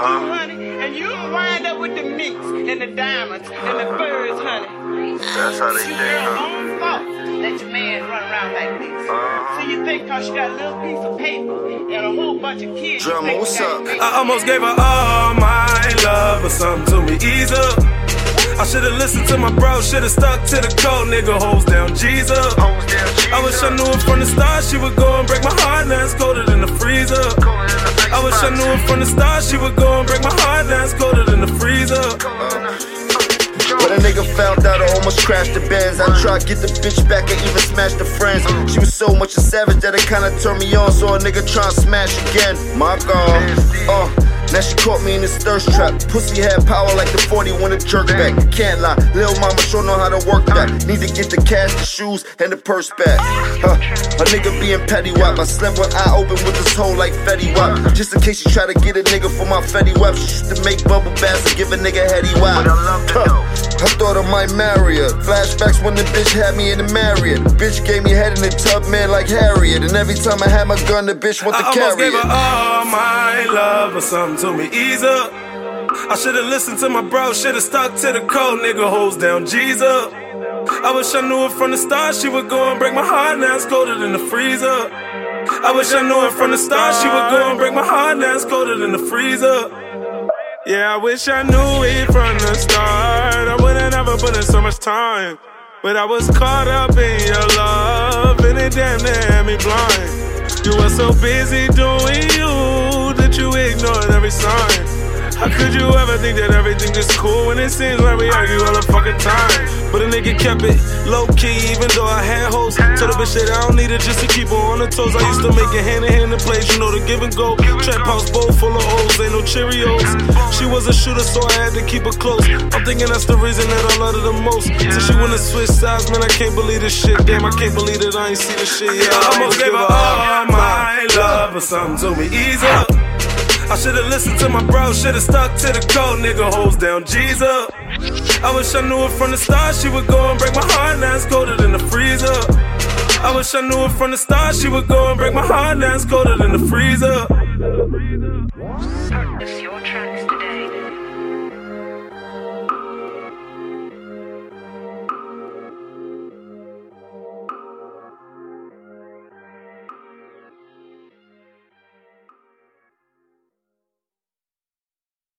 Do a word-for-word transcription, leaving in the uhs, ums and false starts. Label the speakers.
Speaker 1: you, honey, and you wind up with the minks and the diamonds and the birds, honey.
Speaker 2: That's how they
Speaker 1: it's
Speaker 2: think,
Speaker 1: your
Speaker 2: huh?
Speaker 1: own fault that your man run around like this. Uh-huh. So you think cause she got a little piece of paper and a whole bunch of kids.
Speaker 2: Drama, what's up?
Speaker 3: I almost gave her all my love, but something to me ease up. I should've listened to my bro, should've stuck to the code, nigga, hoes down, G's up. I wish I knew it from the start, she would go and break my heart, now it's colder than the freezer. I wish I knew it from the start, she would go and break my heart, now it's colder than the freezer.
Speaker 2: When a nigga found out, I almost crashed the Benz. I tried to get the bitch back and even smash the friends. She was so much a savage that it kinda turned me on, so a nigga try to smash again. My God, uh now she caught me in this thirst trap. Pussy had power like the forty when it jerked back. Can't lie, lil' mama sure know how to work that. Need to get the cash, the shoes, and the purse back. Huh, a nigga being petty wop. I slept one eye open with this hole like Fetty Wap. Just in case you try to get a nigga for my Fetty Wap. She used to make bubble baths and give a nigga heady wop. Huh, I thought I might marry her. Flashbacks when the bitch had me in the Marriott. The bitch gave me head in the tub, man, like Harriet. And every time I had my gun, the bitch want to
Speaker 3: I
Speaker 2: carry
Speaker 3: almost gave
Speaker 2: it.
Speaker 3: her all my love, but something to me ease up. I should've listened to my bro, should've stuck to the code, nigga, hoes down, G's up. I wish I knew it from the start, she would go and break my heart, now it's colder than the freezer. I wish I knew it from the start, she would go and break my heart, now it's colder than the freezer. Yeah, I wish I knew it from the start, I would've never put in so much time. But I was caught up in your love, and it damn near had me blind. You were so busy doing you that you ignored every sign. How could you ever think that everything is cool when it seems like we argue all the fucking time? But a nigga kept it low-key even though I had hoes. Told the bitch that I don't need it just to keep her on her toes. I used to make it hand-in-hand in plays, you know, the give and go. Trap house bowl full of O's, ain't no Cheerios. She was a shooter so I had to keep her close. I'm thinking that's the reason that I love her the most. So she wanna switch sides, man, I can't believe this shit. Damn, I can't believe that I ain't see this shit. Yeah, I almost gave her all my love, but something told me ease up. I should've listened to my bro, should've stuck to the code, nigga, hoes down, G's up. I wish I knew it from the start, she would go and break my heart, now it's colder than the freezer. I wish I knew it from the start, she would go and break my heart, now it's colder than the freezer.